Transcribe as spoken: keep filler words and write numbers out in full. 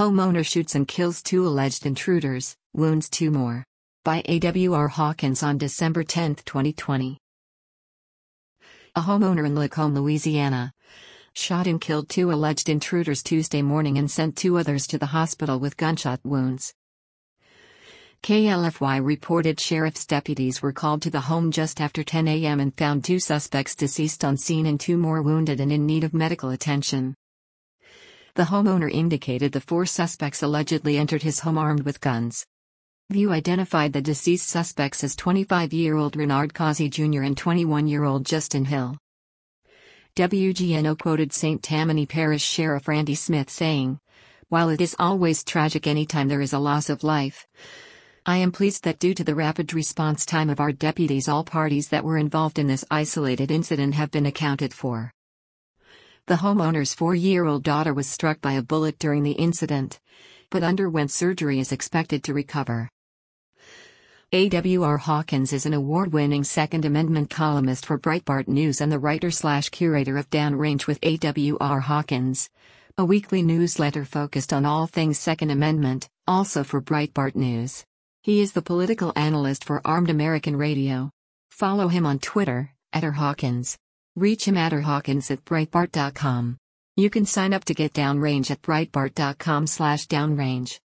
Homeowner shoots and kills two alleged intruders, wounds two more. By A W R Hawkins on December tenth, twenty twenty. A homeowner in Lacombe, Louisiana, shot and killed two alleged intruders Tuesday morning and sent two others to the hospital with gunshot wounds. K L F Y reported sheriff's deputies were called to the home just after ten a m and found two suspects deceased on scene and two more wounded and in need of medical attention. The homeowner indicated the four suspects allegedly entered his home armed with guns. View identified the deceased suspects as twenty-five-year-old Renard Causey Junior and twenty-one-year-old Justin Hill. W G N O quoted Saint Tammany Parish Sheriff Randy Smith saying, "While it is always tragic anytime there is a loss of life, I am pleased that due to the rapid response time of our deputies, all parties that were involved in this isolated incident have been accounted for." The homeowner's four-year-old daughter was struck by a bullet during the incident, but underwent surgery and is expected to recover. A W R Hawkins is an award-winning Second Amendment columnist for Breitbart News and the writer-slash-curator of Downrange with A W R Hawkins, a weekly newsletter focused on all things Second Amendment, also for Breitbart News. He is the political analyst for Armed American Radio. Follow him on Twitter, at R Hawkins. Reach him at r hawkins at breitbart dot com. You can sign up to get Downrange at breitbart dot com slash downrange.